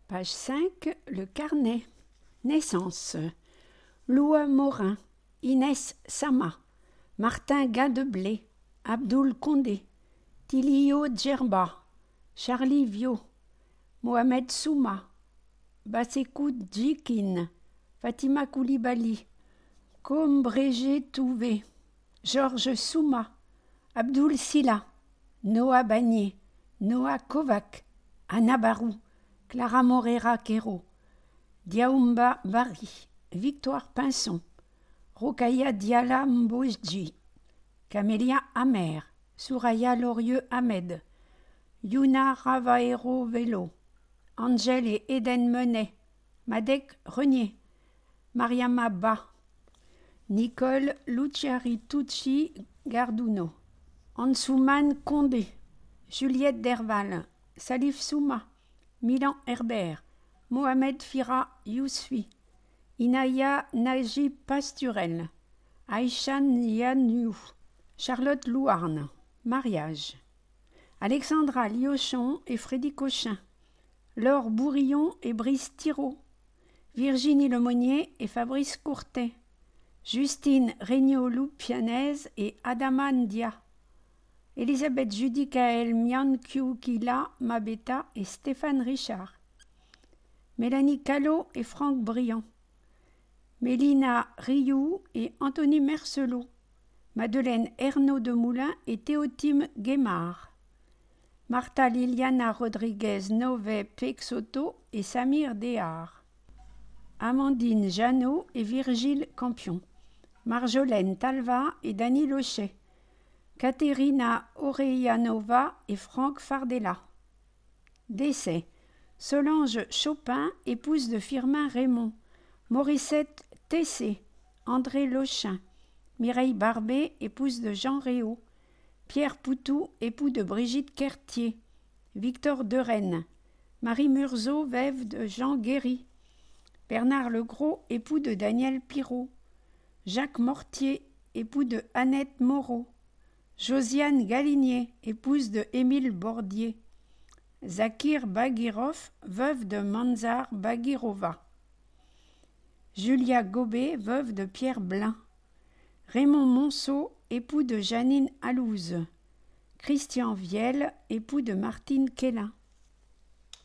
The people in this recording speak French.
Page 5, le carnet. Naissance. Loua Morin, Inès Sama, Martin Gadeblé, Abdoul Condé, Tilio Djerba, Charlie Viau, Mohamed Souma, Bassekou Djikin, Fatima Koulibaly, Kombrégé Touvé, Georges Souma, Abdoul Silla, Noah Bagné, Noah Kovac, Anna Barou, Clara Morera Quero, Diaoumba Bari, Victoire Pinson, Rokaya Diala Mbojji, Camélia Amer, Souraya Lorieux Ahmed, Yuna Ravaero Velo, Angèle et Eden Menet, Madec Renier, Mariama Ba, Nicole Luciaritucci Garduno, Ansouman Condé, Juliette Derval, Salif Souma, Milan Herbert, Mohamed Fira Yousfi, Inaya Najib Pasturel, Aïchan Yanou, Charlotte Louarn, mariage. Alexandra Liochon et Freddy Cochin, Laure Bourillon et Brice Thiraud, Virginie Lemonnier et Fabrice Courtet, Justine Regnault-Loupianez et Adama Ndia, Elisabeth Judicaël Miankiukila Mabeta et Stéphane Richard, Mélanie Callot et Franck Briand, Mélina Rioux et Anthony Mercelot, Madeleine Ernaud de Moulin et Théotime Guémard, Martha Liliana Rodriguez Nové Peixoto et Samir Déhar, Amandine Jeannot et Virgile Campion, Marjolaine Talva et Dany Lochet, Katerina Oreyanova et Franck Fardella. Décès. Solange Chopin, épouse de Firmin Raymond, Morissette Tessé, André Lochin, Mireille Barbé, épouse de Jean Réau, Pierre Poutou, époux de Brigitte Quertier, Victor Derennes, Marie Murzeau, veuve de Jean Guéry, Bernard Legros, époux de Daniel Pirot, Jacques Mortier, époux de Annette Moreau, Josiane Galinier, épouse de Émile Bordier, Zakir Bagirov, veuve de Manzar Bagirova, Julia Gobet, veuve de Pierre Blin, Raymond Monceau, époux de Janine Alouz, Christian Viel, époux de Martine Quélin.